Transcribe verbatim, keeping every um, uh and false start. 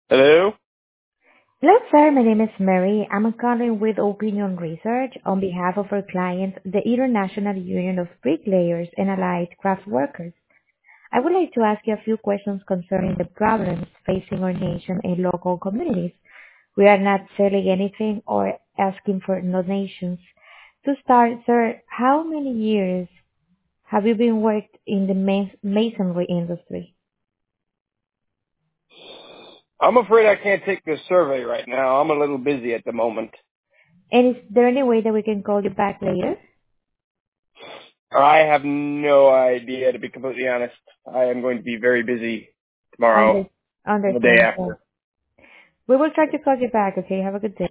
Hello? Hello, sir. My name is Mary. I'm calling with Opinion Research on behalf of our client, the International Union of Bricklayers and Allied Craft Workers. I would like to ask you a few questions concerning the problems facing our nation and local communities. We are not selling anything or asking for donations. To start, sir, how many years have you been worked in the mas- masonry industry? I'm afraid I can't take this survey right now. I'm a little busy at the moment. And is there any way that we can call you back later? I have no idea, to be completely honest. I am going to be very busy tomorrow Under- and the day understand, sir. after. We will try to call you back, okay? Have a good day.